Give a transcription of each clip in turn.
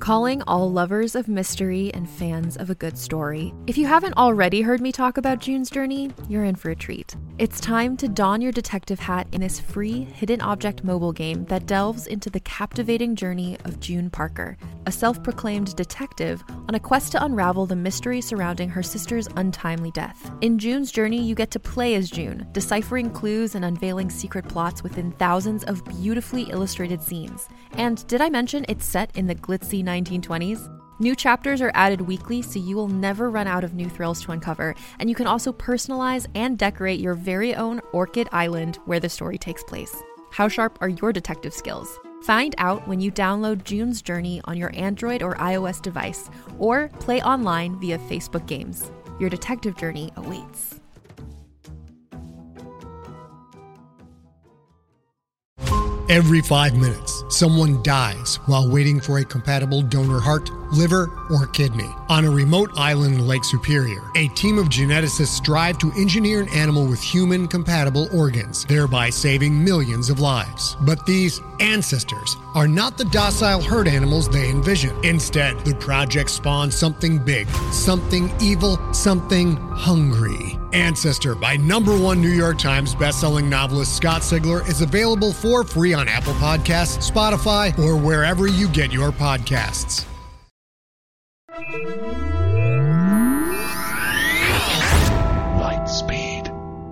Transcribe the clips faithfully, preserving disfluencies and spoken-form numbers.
Calling all lovers of mystery and fans of a good story. If you haven't already heard me talk about June's Journey, you're in for a treat. It's time to don your detective hat in this free hidden object mobile game that delves into the captivating journey of June Parker, a self-proclaimed detective on a quest to unravel the mystery surrounding her sister's untimely death. In June's Journey, you get to play as June, deciphering clues and unveiling secret plots within thousands of beautifully illustrated scenes. And did I mention it's set in the glitzy nineteen twenties? New chapters are added weekly, so you will never run out of new thrills to uncover, and you can also personalize and decorate your very own Orchid Island where the story takes place. How sharp are your detective skills? Find out when you download June's Journey on your Android or iOS device, or play online via Facebook Games. Your detective journey awaits. Every five minutes, someone dies while waiting for a compatible donor heart, liver, or kidney. On a remote island in Lake Superior, a team of geneticists strive to engineer an animal with human-compatible organs, thereby saving millions of lives. But these ancestors are not the docile herd animals they envision. Instead, the project spawns something big, something evil, something hungry. Ancestor by number one New York Times bestselling novelist Scott Sigler is available for free on Apple Podcasts, Spotify, or wherever you get your podcasts. Lightspeed.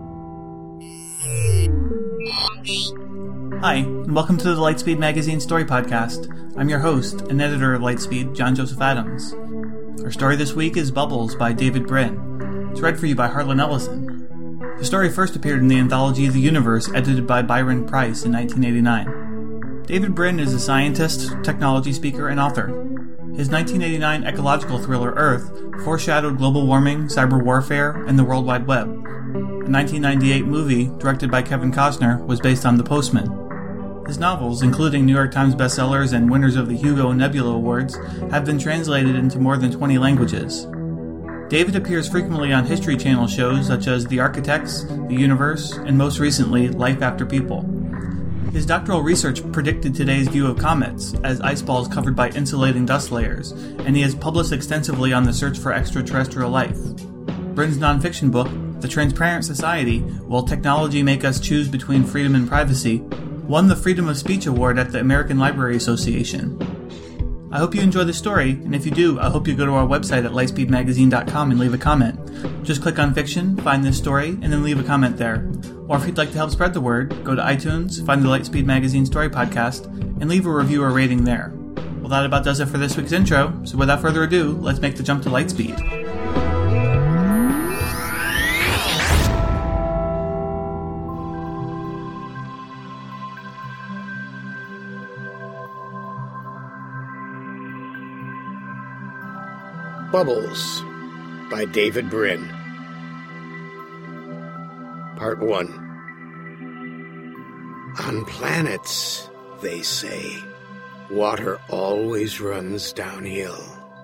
Hi, and welcome to the Lightspeed Magazine Story Podcast. I'm your host and editor of Lightspeed, John Joseph Adams. Our story this week is Bubbles by David Brin. It's read for you by Harlan Ellison. The story first appeared in the anthology The Universe, edited by Byron Price in nineteen eighty-nine. David Brin is a scientist, technology speaker, and author. His nineteen eighty-nine ecological thriller Earth foreshadowed global warming, cyber warfare, and the World Wide Web. The nineteen ninety-eight movie, directed by Kevin Costner, was based on The Postman. His novels, including New York Times bestsellers and winners of the Hugo and Nebula Awards, have been translated into more than twenty languages. David appears frequently on History Channel shows such as The Architects, The Universe, and most recently, Life After People. His doctoral research predicted today's view of comets as ice balls covered by insulating dust layers, and he has published extensively on the search for extraterrestrial life. Brin's nonfiction book, The Transparent Society, Will Technology Make Us Choose Between Freedom and Privacy?, won the Freedom of Speech Award at the American Library Association. I hope you enjoy the story, and if you do, I hope you go to our website at lightspeed magazine dot com and leave a comment. Just click on fiction, find this story, and then leave a comment there. Or if you'd like to help spread the word, go to iTunes, find the Lightspeed Magazine Story Podcast, and leave a review or rating there. Well, that about does it for this week's intro, so without further ado, let's make the jump to Lightspeed. Bubbles by David Brin. Part one. On planets, they say, water always runs downhill.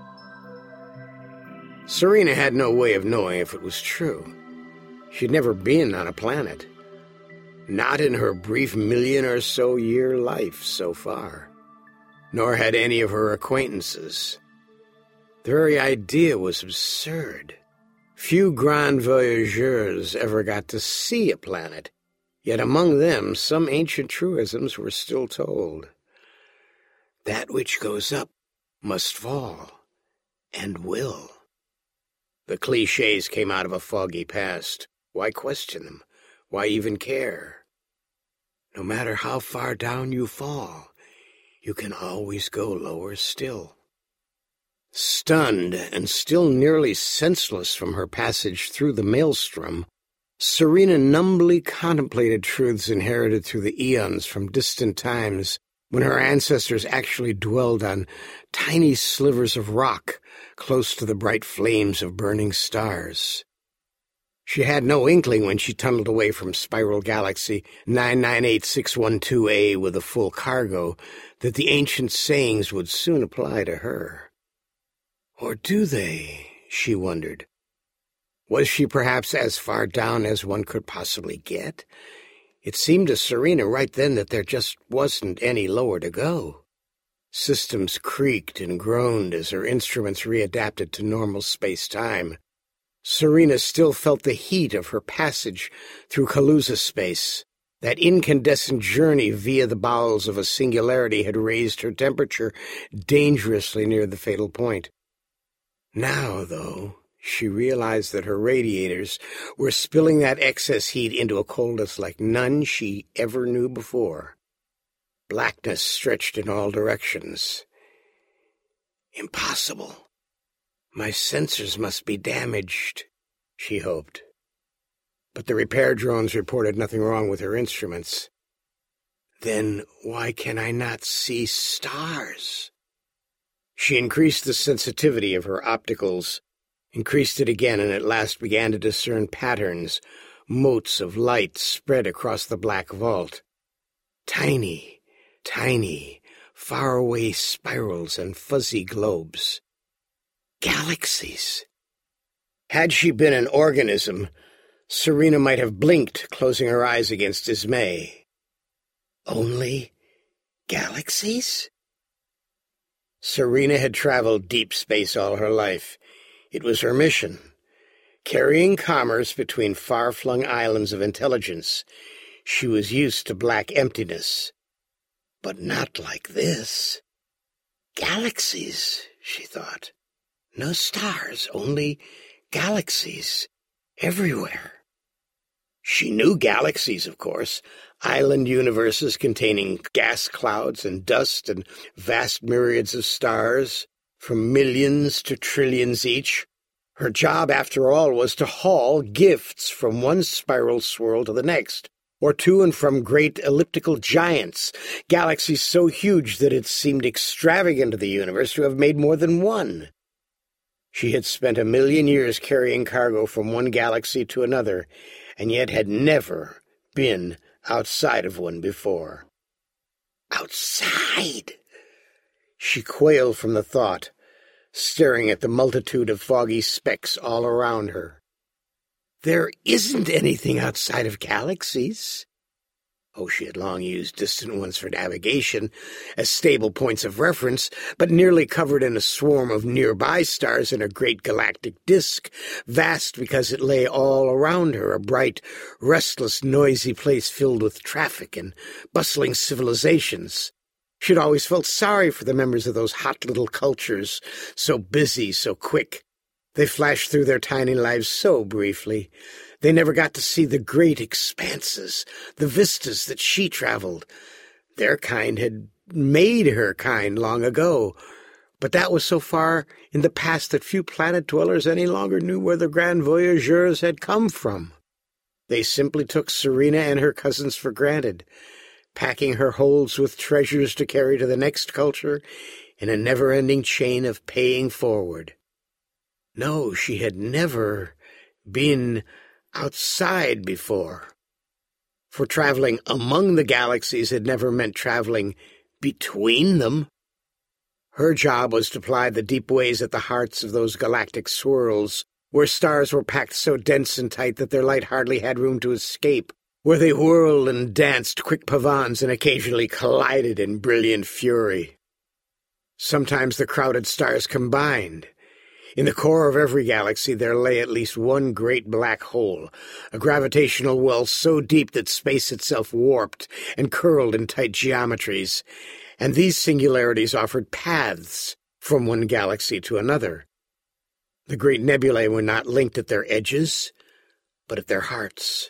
Serena had no way of knowing if it was true. She'd never been on a planet. Not in her brief million or so year life so far. Nor had any of her acquaintances. The very idea was absurd. Few grand voyageurs ever got to see a planet, yet among them some ancient truisms were still told. That which goes up must fall, and will. The clichés came out of a foggy past. Why question them? Why even care? No matter how far down you fall, you can always go lower still. Stunned and still nearly senseless from her passage through the maelstrom, Serena numbly contemplated truths inherited through the eons from distant times when her ancestors actually dwelled on tiny slivers of rock close to the bright flames of burning stars. She had no inkling when she tunneled away from Spiral Galaxy nine nine eight six one two A with a full cargo that the ancient sayings would soon apply to her. Or do they, she wondered. Was she perhaps as far down as one could possibly get? It seemed to Serena right then that there just wasn't any lower to go. Systems creaked and groaned as her instruments readapted to normal space-time. Serena still felt the heat of her passage through Kaluza space. That incandescent journey via the bowels of a singularity had raised her temperature dangerously near the fatal point. Now, though, she realized that her radiators were spilling that excess heat into a coldness like none she ever knew before. Blackness stretched in all directions. Impossible. My sensors must be damaged, she hoped. But the repair drones reported nothing wrong with her instruments. Then why can I not see stars? She increased the sensitivity of her opticals, increased it again, and at last began to discern patterns, motes of light spread across the black vault. Tiny, tiny, faraway spirals and fuzzy globes. Galaxies. Had she been an organism, Serena might have blinked, closing her eyes against dismay. Only galaxies? Serena had traveled deep space all her life. It was her mission, carrying commerce between far-flung islands of intelligence. She was used to black emptiness. But not like this. Galaxies, she thought. No stars, only galaxies, everywhere. She knew galaxies, of course, island universes containing gas clouds and dust and vast myriads of stars, from millions to trillions each. Her job, after all, was to haul gifts from one spiral swirl to the next, or to and from great elliptical giants, galaxies so huge that it seemed extravagant to the universe to have made more than one. She had spent a million years carrying cargo from one galaxy to another, and yet had never been outside of one before. Outside! She quailed from the thought, staring at the multitude of foggy specks all around her. There isn't anything outside of galaxies. Oh, she had long used distant ones for navigation, as stable points of reference, but nearly covered in a swarm of nearby stars in a great galactic disk, vast because it lay all around her, a bright, restless, noisy place filled with traffic and bustling civilizations. She had always felt sorry for the members of those hot little cultures, so busy, so quick. They flashed through their tiny lives so briefly. They never got to see the great expanses, the vistas that she traveled. Their kind had made her kind long ago, but that was so far in the past that few planet-dwellers any longer knew where the grand voyageurs had come from. They simply took Serena and her cousins for granted, packing her holds with treasures to carry to the next culture in a never-ending chain of paying forward. No, she had never been outside before. For traveling among the galaxies had never meant traveling between them. Her job was to ply the deep ways at the hearts of those galactic swirls, where stars were packed so dense and tight that their light hardly had room to escape, where they whirled and danced quick pavans and occasionally collided in brilliant fury. Sometimes the crowded stars combined. In the core of every galaxy there lay at least one great black hole, a gravitational well so deep that space itself warped and curled in tight geometries, and these singularities offered paths from one galaxy to another. The great nebulae were not linked at their edges, but at their hearts.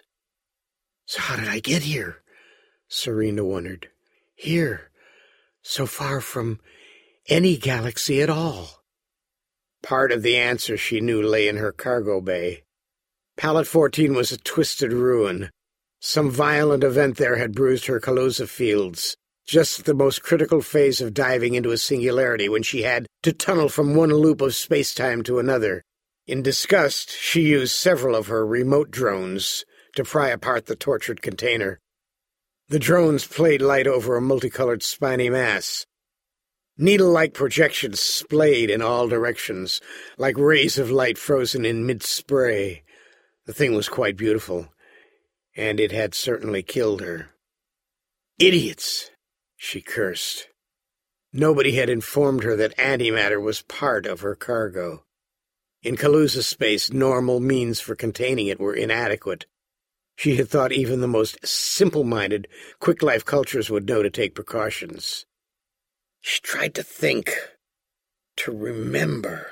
So how did I get here? Serena wondered. Here, so far from any galaxy at all. Part of the answer, she knew, lay in her cargo bay. Pallet fourteen was a twisted ruin. Some violent event there had bruised her Kaluza fields, just at the most critical phase of diving into a singularity when she had to tunnel from one loop of space-time to another. In disgust, she used several of her remote drones to pry apart the tortured container. The drones played light over a multicolored spiny mass. Needle-like projections splayed in all directions, like rays of light frozen in mid-spray. The thing was quite beautiful, and it had certainly killed her. Idiots, she cursed. Nobody had informed her that antimatter was part of her cargo. In Kaluza space, normal means for containing it were inadequate. She had thought even the most simple-minded, quick-life cultures would know to take precautions. She tried to think, to remember.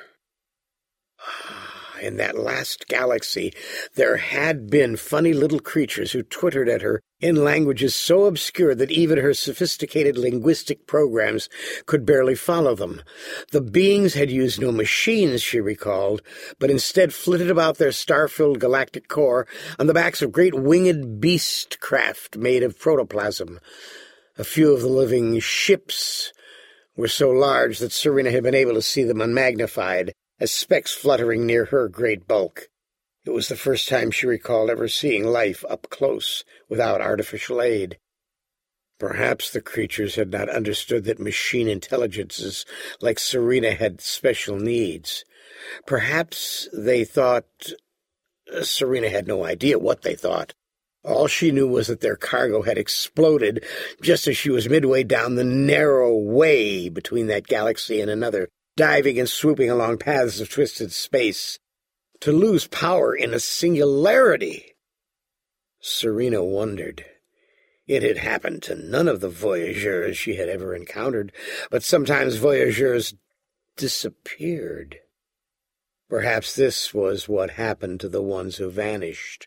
In that last galaxy, there had been funny little creatures who twittered at her in languages so obscure that even her sophisticated linguistic programs could barely follow them. The beings had used no machines, she recalled, but instead flitted about their star-filled galactic core on the backs of great winged beast craft made of protoplasm. A few of the living ships were so large that Serena had been able to see them unmagnified, as specks fluttering near her great bulk. It was the first time she recalled ever seeing life up close, without artificial aid. Perhaps the creatures had not understood that machine intelligences like Serena had special needs. Perhaps they thought... Serena had no idea what they thought. All she knew was that their cargo had exploded just as she was midway down the narrow way between that galaxy and another, diving and swooping along paths of twisted space. To lose power in a singularity! Serena wondered. It had happened to none of the voyageurs she had ever encountered, but sometimes voyageurs disappeared. Perhaps this was what happened to the ones who vanished.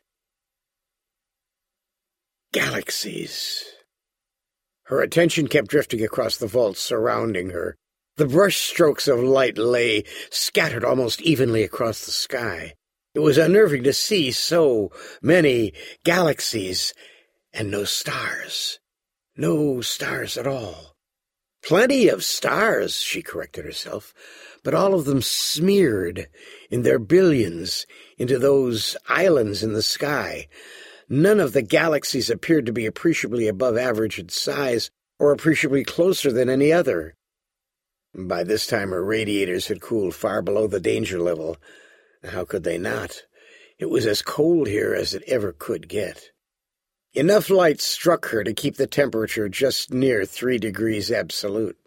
Galaxies. Her attention kept drifting across the vaults surrounding her. The brush strokes of light lay scattered almost evenly across the sky. It was unnerving to see so many galaxies and no stars. No stars at all. Plenty of stars, she corrected herself, but all of them smeared in their billions into those islands in the sky. None of the galaxies appeared to be appreciably above average in size or appreciably closer than any other. By this time her radiators had cooled far below the danger level. How could they not? It was as cold here as it ever could get. Enough light struck her to keep the temperature just near three degrees absolute.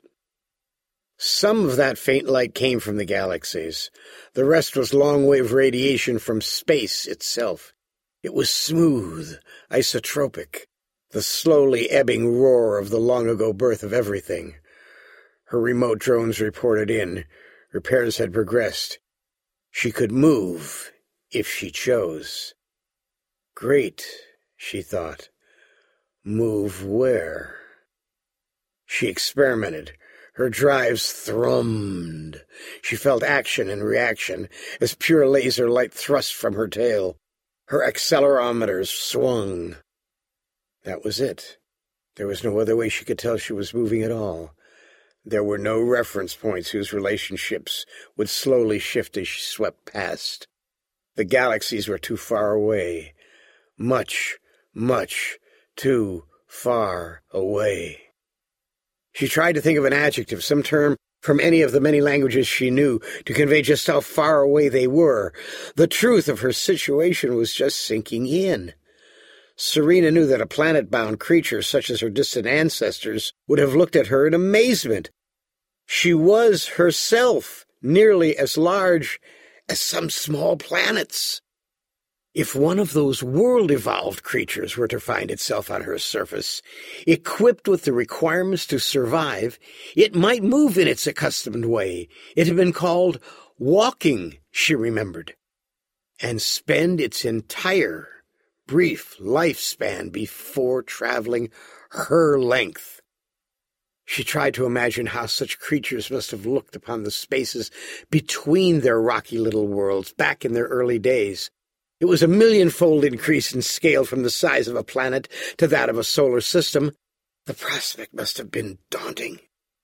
Some of that faint light came from the galaxies. The rest was long-wave radiation from space itself. It was smooth, isotropic, the slowly ebbing roar of the long-ago birth of everything. Her remote drones reported in. Repairs had progressed. She could move, if she chose. Great, she thought. Move where? She experimented. Her drives thrummed. She felt action and reaction as pure laser light thrust from her tail. Her accelerometers swung. That was it. There was no other way she could tell she was moving at all. There were no reference points whose relationships would slowly shift as she swept past. The galaxies were too far away. Much, much too far away. She tried to think of an adjective, some term from any of the many languages she knew, to convey just how far away they were. The truth of her situation was just sinking in. Serena knew that a planet-bound creature such as her distant ancestors would have looked at her in amazement. She was herself nearly as large as some small planets. If one of those world-evolved creatures were to find itself on her surface, equipped with the requirements to survive, it might move in its accustomed way. It had been called walking, she remembered, and spend its entire brief lifespan before traveling her length. She tried to imagine how such creatures must have looked upon the spaces between their rocky little worlds back in their early days. It was a millionfold increase in scale from the size of a planet to that of a solar system. The prospect must have been daunting.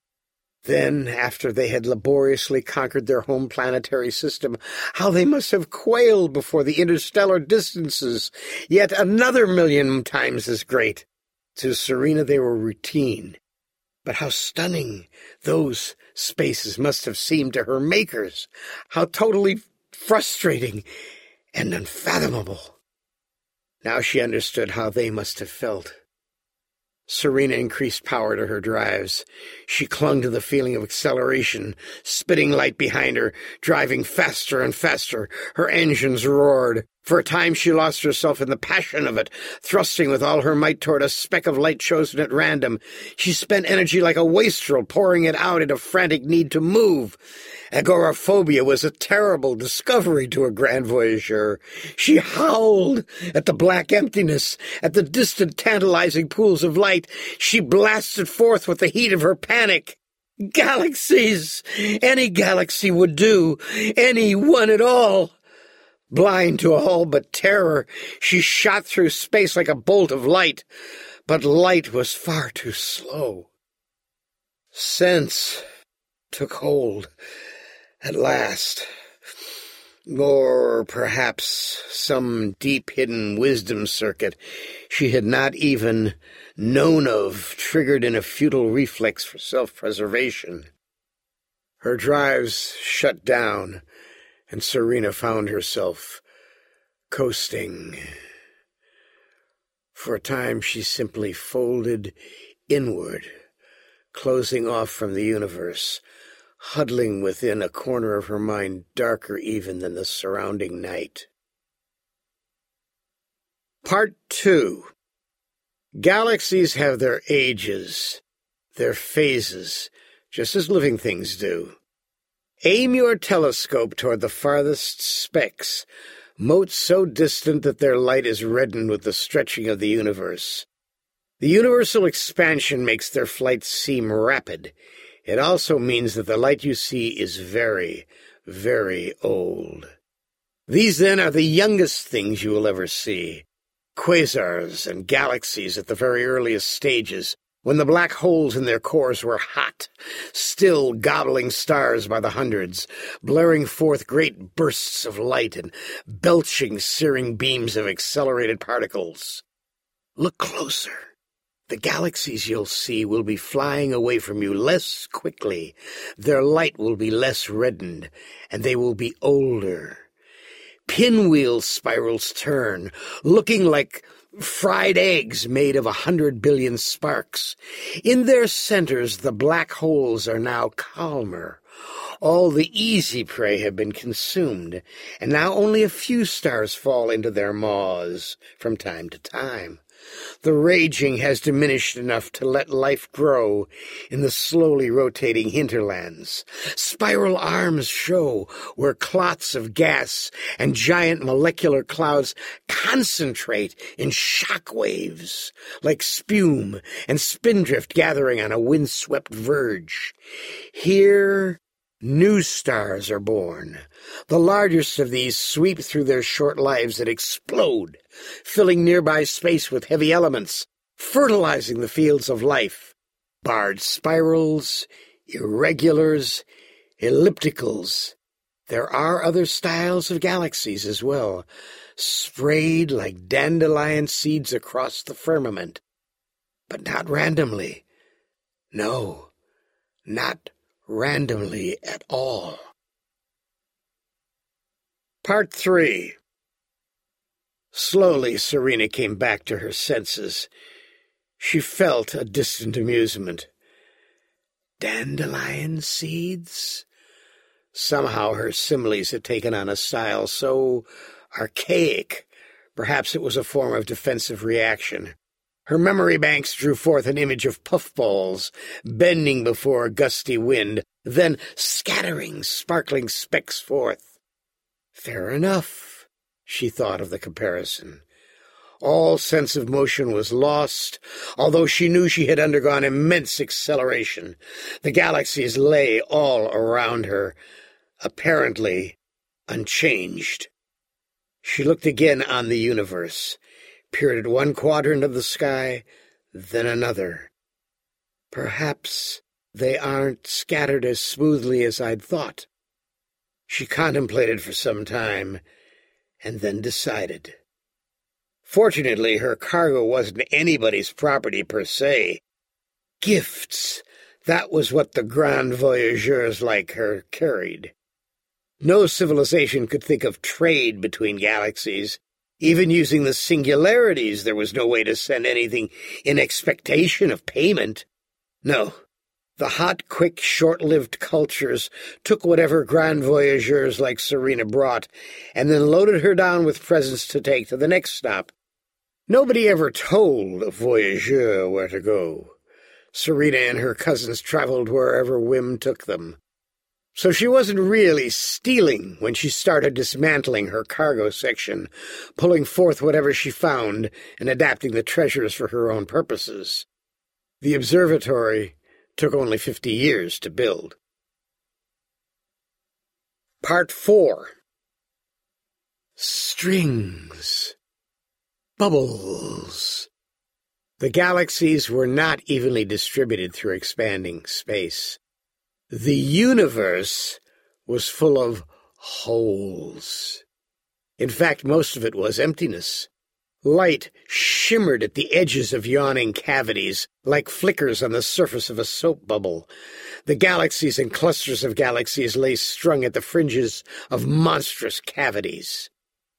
Then, after they had laboriously conquered their home planetary system, how they must have quailed before the interstellar distances, yet another million times as great. To Serena they were routine. But how stunning those spaces must have seemed to her makers! How totally frustrating and unfathomable! Now she understood how they must have felt. Serena increased power to her drives. She clung to the feeling of acceleration, spitting light behind her, driving faster and faster. Her engines roared. For a time she lost herself in the passion of it, thrusting with all her might toward a speck of light chosen at random. She spent energy like a wastrel, pouring it out in a frantic need to move. Agoraphobia was a terrible discovery to a grand voyageur. She howled at the black emptiness, at the distant tantalizing pools of light. She blasted forth with the heat of her panic. Galaxies! Any galaxy would do. Any one at all. Blind to all but terror, she shot through space like a bolt of light, but light was far too slow. Sense took hold at last, or perhaps some deep-hidden wisdom circuit she had not even known of triggered in a futile reflex for self-preservation. Her drives shut down, and Serena found herself coasting. For a time she simply folded inward, closing off from the universe, huddling within a corner of her mind darker even than the surrounding night. Part two. Galaxies have their ages, their phases, just as living things do. Aim your telescope toward the farthest specks, motes so distant that their light is reddened with the stretching of the universe. The universal expansion makes their flight seem rapid. It also means that the light you see is very, very old. These, then, are the youngest things you will ever see. Quasars and galaxies at the very earliest stages, when the black holes in their cores were hot, still gobbling stars by the hundreds, blaring forth great bursts of light and belching searing beams of accelerated particles. Look closer. The galaxies you'll see will be flying away from you less quickly. Their light will be less reddened, and they will be older. Pinwheel spirals turn, looking like fried eggs made of a hundred billion sparks. In their centers, the black holes are now calmer. All the easy prey have been consumed, and now only a few stars fall into their maws from time to time. The raging has diminished enough to let life grow in the slowly rotating hinterlands. Spiral arms show where clots of gas and giant molecular clouds concentrate in shock waves, like spume and spindrift gathering on a windswept verge. Here, new stars are born. The largest of these sweep through their short lives and explode, filling nearby space with heavy elements, fertilizing the fields of life. Barred spirals, irregulars, ellipticals. There are other styles of galaxies as well, sprayed like dandelion seeds across the firmament. But not randomly. No, not randomly at all. Part three. Slowly, Serena came back to her senses. She felt a distant amusement. Dandelion seeds? Somehow her similes had taken on a style so archaic. Perhaps it was a form of defensive reaction. Her memory banks drew forth an image of puffballs, bending before a gusty wind, then scattering sparkling specks forth. Fair enough, she thought of the comparison. All sense of motion was lost, although she knew she had undergone immense acceleration. The galaxies lay all around her, apparently unchanged. She looked again on the universe, peered at one quadrant of the sky, then another. Perhaps they aren't scattered as smoothly as I'd thought. She contemplated for some time, and then decided. Fortunately, her cargo wasn't anybody's property per se. Gifts, that was what the grand voyageurs like her carried. No civilization could think of trade between galaxies. Even using the singularities, there was no way to send anything in expectation of payment. No, the hot, quick, short-lived cultures took whatever grand voyageurs like Serena brought and then loaded her down with presents to take to the next stop. Nobody ever told a voyageur where to go. Serena and her cousins traveled wherever whim took them. So she wasn't really stealing when she started dismantling her cargo section, pulling forth whatever she found and adapting the treasures for her own purposes. The observatory took only fifty years to build. Part four. Strings. Bubbles. The galaxies were not evenly distributed through expanding space. The universe was full of holes. In fact, most of it was emptiness. Light shimmered at the edges of yawning cavities, like flickers on the surface of a soap bubble. The galaxies and clusters of galaxies lay strung at the fringes of monstrous cavities.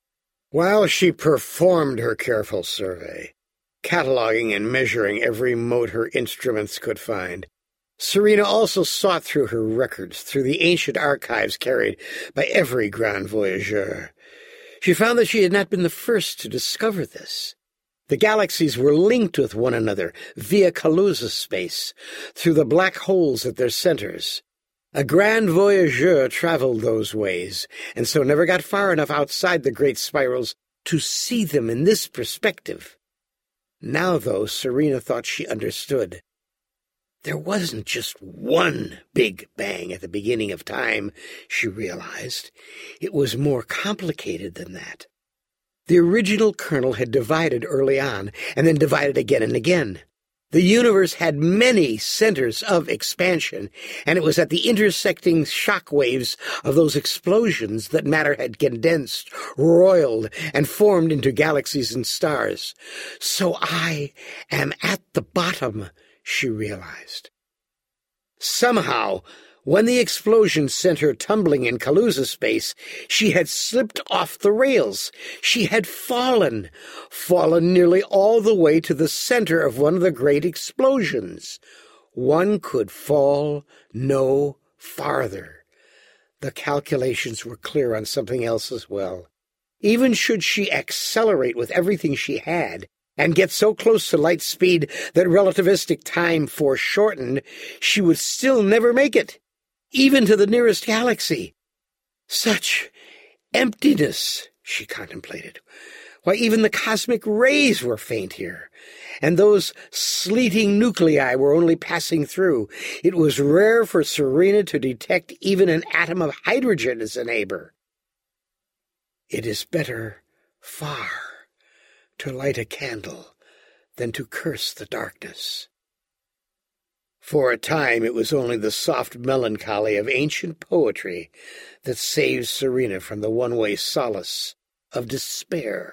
While she performed her careful survey, cataloging and measuring every mote her instruments could find, Serena also sought through her records, through the ancient archives carried by every grand voyageur. She found that she had not been the first to discover this. The galaxies were linked with one another via Kaluza space, through the black holes at their centers. A grand voyageur traveled those ways, and so never got far enough outside the great spirals to see them in this perspective. Now, though, Serena thought she understood. There wasn't just one Big Bang at the beginning of time, she realized. It was more complicated than that. The original kernel had divided early on, and then divided again and again. The universe had many centers of expansion, and it was at the intersecting shock waves of those explosions that matter had condensed, roiled, and formed into galaxies and stars. So I am at the bottom, she realized. Somehow, when the explosion sent her tumbling in Kaluza space, she had slipped off the rails. She had fallen, fallen nearly all the way to the center of one of the great explosions. One could fall no farther. The calculations were clear on something else as well. Even should she accelerate with everything she had, and get so close to light speed that relativistic time foreshortened, she would still never make it, even to the nearest galaxy. Such emptiness, she contemplated. Why, even the cosmic rays were faint here, and those sleeting nuclei were only passing through. It was rare for Serena to detect even an atom of hydrogen as a neighbor. It is better, far, to light a candle than to curse the darkness. For a time it was only the soft melancholy of ancient poetry that saved Serena from the one-way solace of despair.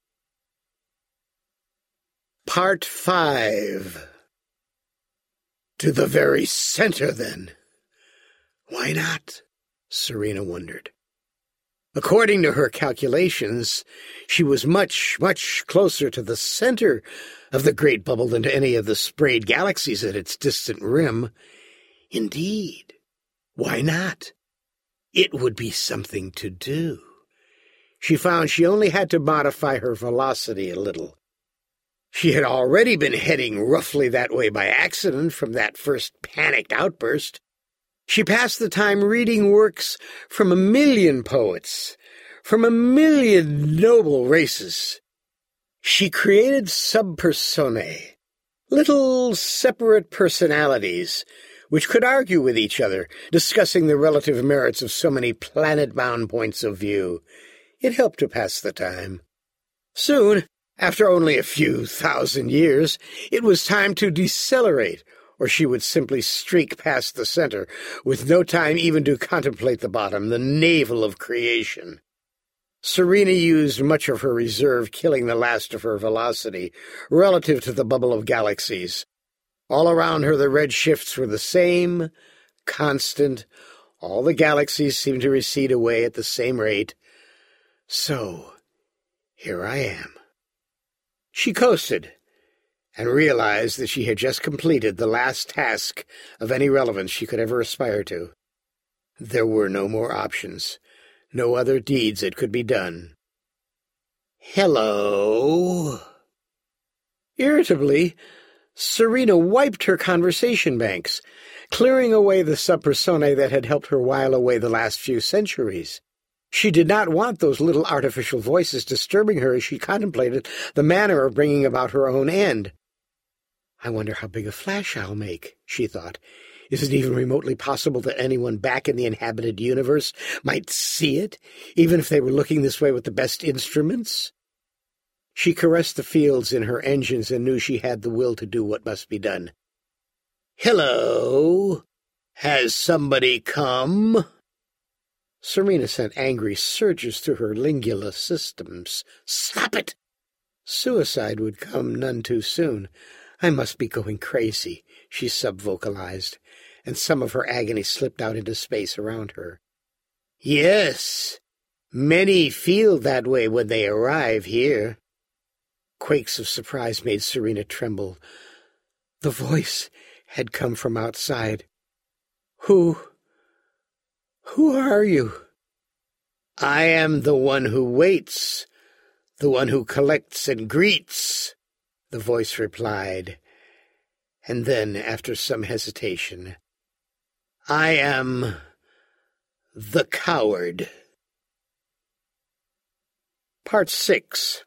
Part five. To the very center, then. Why not? Serena wondered. According to her calculations, she was much, much closer to the center of the great bubble than to any of the sprayed galaxies at its distant rim. Indeed, why not? It would be something to do. She found she only had to modify her velocity a little. She had already been heading roughly that way by accident from that first panicked outburst. She passed the time reading works from a million poets, from a million noble races. She created sub-personae, little separate personalities, which could argue with each other, discussing the relative merits of so many planet-bound points of view. It helped to pass the time. Soon, after only a few thousand years, it was time to decelerate, or she would simply streak past the center, with no time even to contemplate the bottom, the navel of creation. Serena used much of her reserve, killing the last of her velocity, relative to the bubble of galaxies. All around her the red shifts were the same, constant. All the galaxies seemed to recede away at the same rate. So, here I am. She coasted, and realized that she had just completed the last task of any relevance she could ever aspire to. There were no more options, no other deeds that could be done. Hello. Irritably, Serena wiped her conversation banks, clearing away the sub-personae that had helped her while away the last few centuries. She did not want those little artificial voices disturbing her as she contemplated the manner of bringing about her own end. I wonder how big a flash I'll make, she thought. Is it even remotely possible that anyone back in the inhabited universe might see it, even if they were looking this way with the best instruments? She caressed the fields in her engines and knew she had the will to do what must be done. Hello? Has somebody come? Serena sent angry surges through her lingula systems. Stop it! Suicide would come none too soon. I must be going crazy, she sub-vocalized, and some of her agony slipped out into space around her. Yes, many feel that way when they arrive here. Quakes of surprise made Serena tremble. The voice had come from outside. Who... who are you? I am the one who waits, the one who collects and greets, the voice replied. And then, after some hesitation, I am the coward. Part six.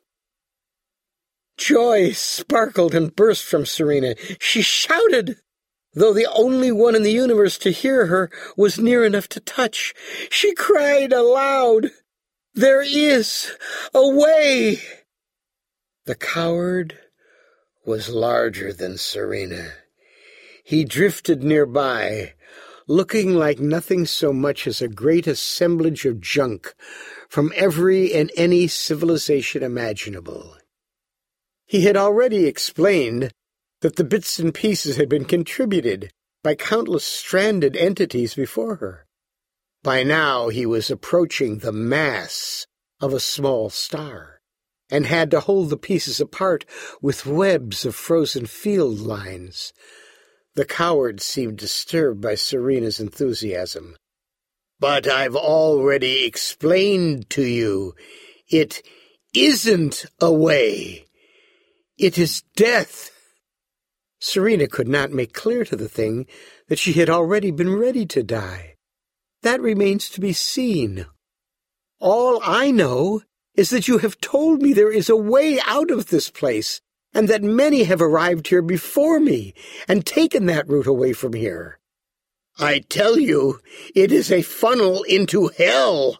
Joy sparkled and burst from Serena. She shouted, though the only one in the universe to hear her was near enough to touch. She cried aloud, "There is a way!" The coward was larger than Serena. He drifted nearby, looking like nothing so much as a great assemblage of junk from every and any civilization imaginable. He had already explained that the bits and pieces had been contributed by countless stranded entities before her. By now he was approaching the mass of a small star, and had to hold the pieces apart with webs of frozen field lines. The coward seemed disturbed by Serena's enthusiasm. But I've already explained to you, it isn't a way. It is death. Serena could not make clear to the thing that she had already been ready to die. That remains to be seen. All I know is that you have told me there is a way out of this place, and that many have arrived here before me and taken that route away from here. I tell you, it is a funnel into hell.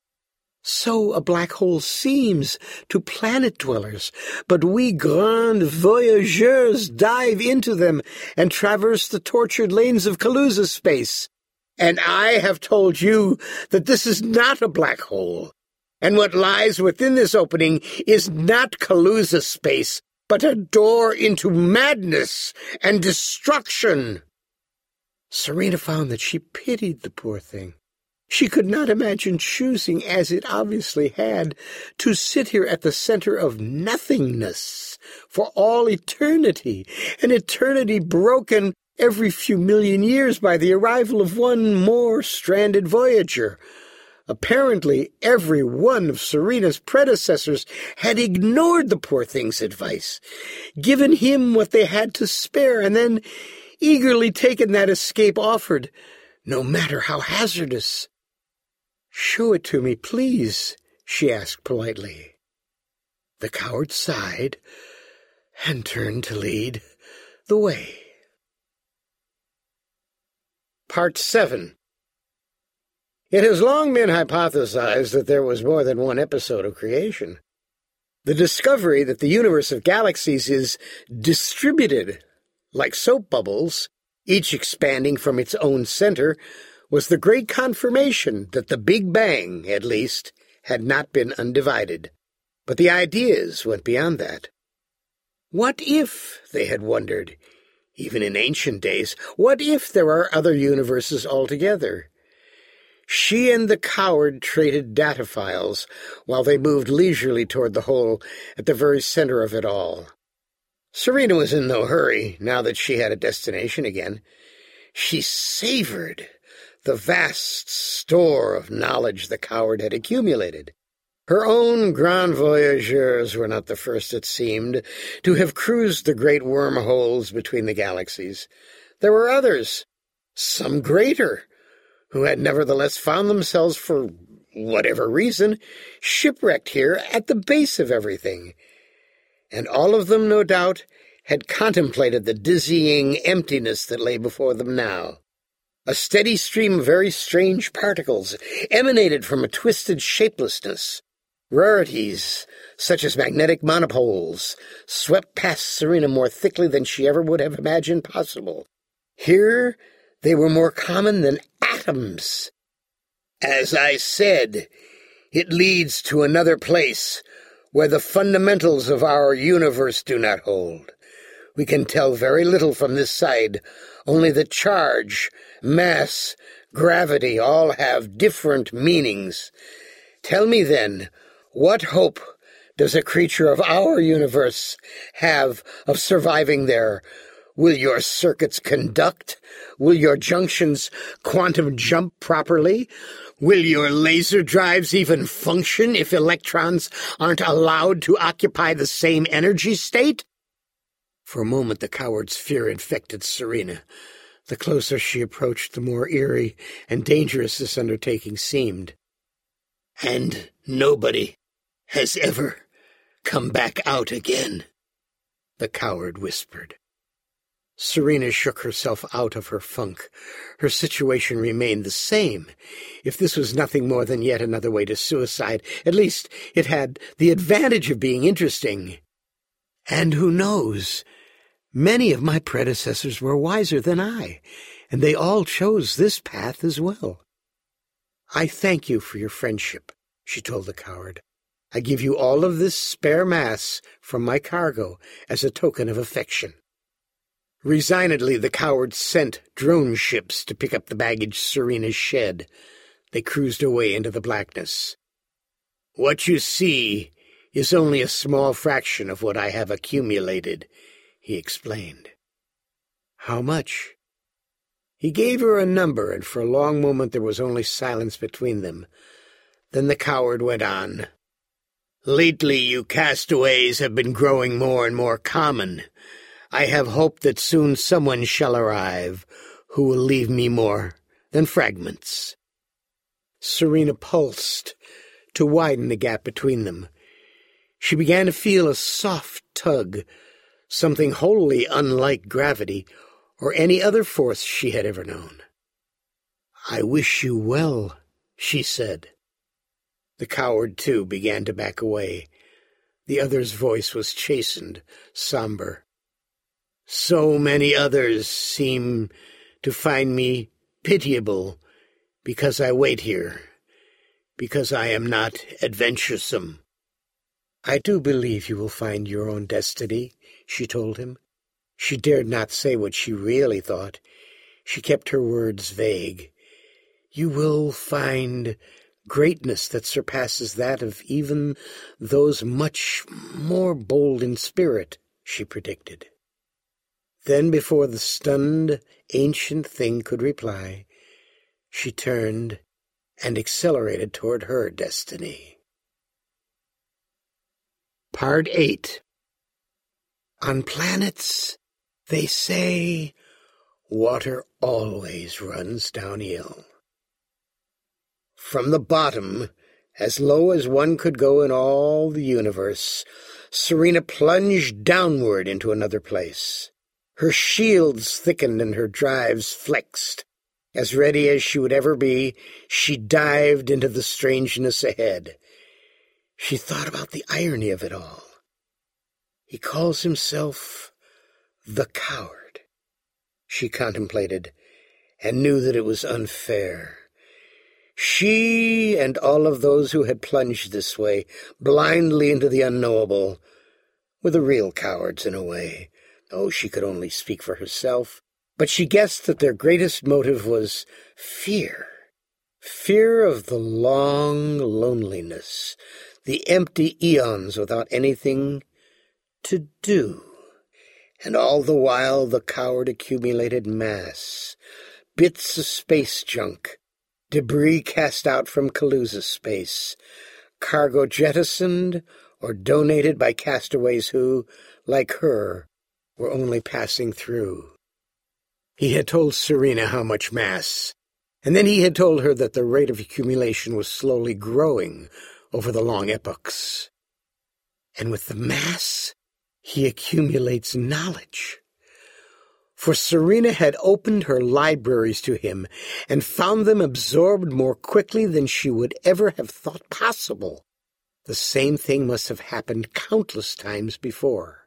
So a black hole seems to planet-dwellers, but we grand voyageurs dive into them and traverse the tortured lanes of Kaluza space. And I have told you that this is not a black hole, and what lies within this opening is not Kaluza space, but a door into madness and destruction. Serena found that she pitied the poor thing. She could not imagine choosing, as it obviously had, to sit here at the center of nothingness for all eternity, an eternity broken every few million years by the arrival of one more stranded voyager. Apparently, every one of Serena's predecessors had ignored the poor thing's advice, given him what they had to spare, and then eagerly taken that escape offered, no matter how hazardous. "Show it to me, please," she asked politely. The coward sighed and turned to lead the way. Part seven. It has long been hypothesized that there was more than one episode of creation. The discovery that the universe of galaxies is distributed like soap bubbles, each expanding from its own center, was the great confirmation that the Big Bang, at least, had not been undivided. But the ideas went beyond that. What if, they had wondered, even in ancient days, what if there are other universes altogether? She and the coward traded data files while they moved leisurely toward the hole at the very center of it all. Serena was in no hurry, now that she had a destination again. She savored the vast store of knowledge the coward had accumulated. Her own grand voyageurs were not the first, it seemed, to have cruised the great wormholes between the galaxies. There were others, some greater, who had nevertheless found themselves, for whatever reason, shipwrecked here at the base of everything. And all of them, no doubt, had contemplated the dizzying emptiness that lay before them now. A steady stream of very strange particles emanated from a twisted shapelessness. Rarities, such as magnetic monopoles, swept past Serena more thickly than she ever would have imagined possible. Here they were more common than atoms. As I said, it leads to another place where the fundamentals of our universe do not hold. We can tell very little from this side, only that charge, mass, gravity all have different meanings. Tell me then, what hope does a creature of our universe have of surviving there? Will your circuits conduct? Will your junctions quantum jump properly? Will your laser drives even function if electrons aren't allowed to occupy the same energy state? For a moment the coward's fear infected Serena. The closer she approached, the more eerie and dangerous this undertaking seemed. And nobody has ever come back out again, the coward whispered. Serena shook herself out of her funk. Her situation remained the same. If this was nothing more than yet another way to suicide, at least it had the advantage of being interesting. And who knows? Many of my predecessors were wiser than I, and they all chose this path as well. I thank you for your friendship, she told the coward. I give you all of this spare mass from my cargo as a token of affection. Resignedly, the coward sent drone ships to pick up the baggage Serena shed. They cruised away into the blackness. What you see is only a small fraction of what I have accumulated, he explained. How much? He gave her a number, and for a long moment there was only silence between them. Then the coward went on. Lately you castaways have been growing more and more common. I have hope that soon someone shall arrive who will leave me more than fragments. Serena pulsed to widen the gap between them. She began to feel a soft tug, something wholly unlike gravity or any other force she had ever known. I wish you well, she said. The coward, too, began to back away. The other's voice was chastened, somber. So many others seem to find me pitiable because I wait here, because I am not adventuresome. I do believe you will find your own destiny, she told him. She dared not say what she really thought. She kept her words vague. You will find greatness that surpasses that of even those much more bold in spirit, she predicted. Then, before the stunned, ancient thing could reply, she turned and accelerated toward her destiny. Part eight. On planets, they say, water always runs downhill. From the bottom, as low as one could go in all the universe, Serena plunged downward into another place. Her shields thickened and her drives flexed. As ready as she would ever be, she dived into the strangeness ahead. She thought about the irony of it all. He calls himself the coward, she contemplated, and knew that it was unfair. She and all of those who had plunged this way, blindly into the unknowable, were the real cowards in a way. Oh, she could only speak for herself, but she guessed that their greatest motive was fear. Fear of the long loneliness, the empty eons without anything to do. And all the while the coward accumulated mass, bits of space junk, debris cast out from Kaluza space, cargo jettisoned or donated by castaways who, like her, were only passing through. He had told Serena how much mass, and then he had told her that the rate of accumulation was slowly growing over the long epochs. And with the mass, he accumulates knowledge. For Serena had opened her libraries to him and found them absorbed more quickly than she would ever have thought possible. The same thing must have happened countless times before.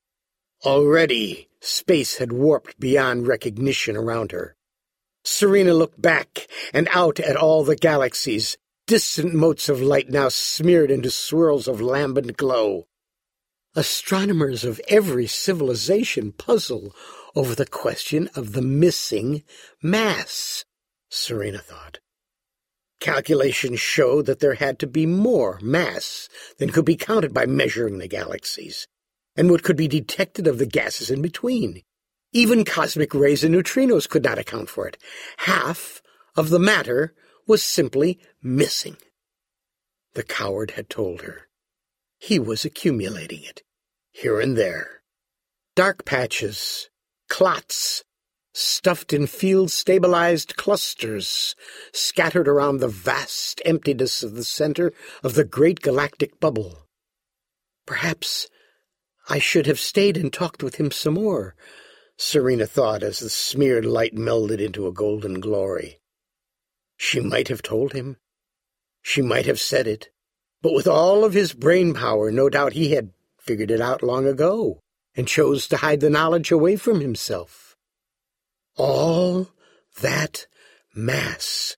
Already, space had warped beyond recognition around her. Serena looked back and out at all the galaxies, distant motes of light now smeared into swirls of lambent glow. Astronomers of every civilization puzzle over the question of the missing mass, Serena thought. Calculations showed that there had to be more mass than could be counted by measuring the galaxies, and what could be detected of the gases in between. Even cosmic rays and neutrinos could not account for it. Half of the matter was simply missing. The coward had told her. He was accumulating it, here and there. Dark patches, clots, stuffed in field-stabilized clusters, scattered around the vast emptiness of the center of the great galactic bubble. Perhaps I should have stayed and talked with him some more, Serena thought as the smeared light melded into a golden glory. She might have told him. She might have said it. But with all of his brain power, no doubt he had figured it out long ago and chose to hide the knowledge away from himself. All that mass.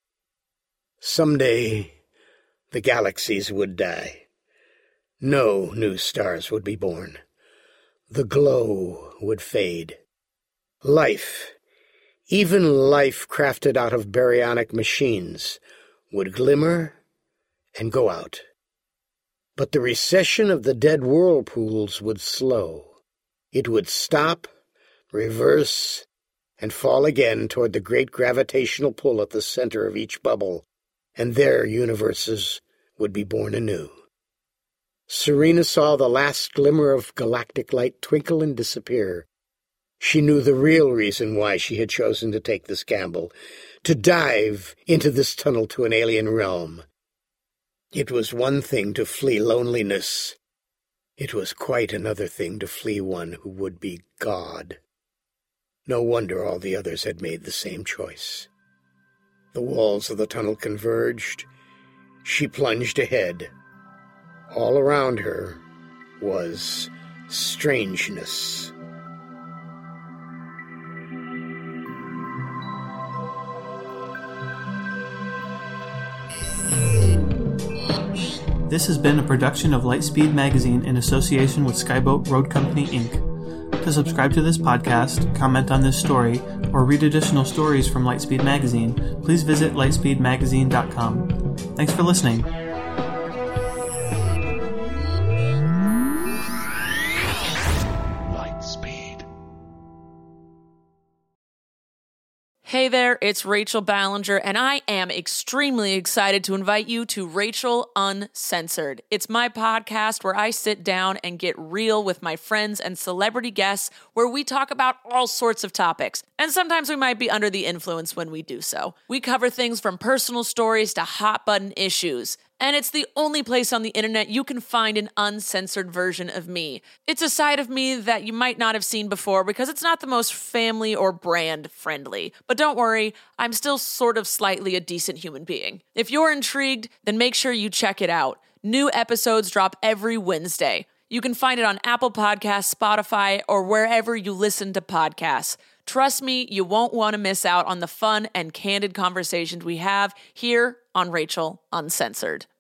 Someday the galaxies would die. No new stars would be born. The glow would fade. Life, even life crafted out of baryonic machines, would glimmer and go out. But the recession of the dead whirlpools would slow. It would stop, reverse, and fall again toward the great gravitational pull at the center of each bubble, and their universes would be born anew. Serena saw the last glimmer of galactic light twinkle and disappear. She knew the real reason why she had chosen to take this gamble, to dive into this tunnel to an alien realm. It was one thing to flee loneliness. It was quite another thing to flee one who would be God. No wonder all the others had made the same choice. The walls of the tunnel converged. She plunged ahead. All around her was strangeness. This has been a production of Lightspeed Magazine in association with Skyboat Road Company, Incorporated. To subscribe to this podcast, comment on this story, or read additional stories from Lightspeed Magazine, please visit lightspeed magazine dot com. Thanks for listening. Hey there, it's Rachel Ballinger, and I am extremely excited to invite you to Rachel Uncensored. It's my podcast where I sit down and get real with my friends and celebrity guests, where we talk about all sorts of topics, and sometimes we might be under the influence when we do so. We cover things from personal stories to hot-button issues. And it's the only place on the internet you can find an uncensored version of me. It's a side of me that you might not have seen before because it's not the most family or brand friendly. But don't worry, I'm still sort of slightly a decent human being. If you're intrigued, then make sure you check it out. New episodes drop every Wednesday. You can find it on Apple Podcasts, Spotify, or wherever you listen to podcasts. Trust me, you won't want to miss out on the fun and candid conversations we have here on Rachel Uncensored.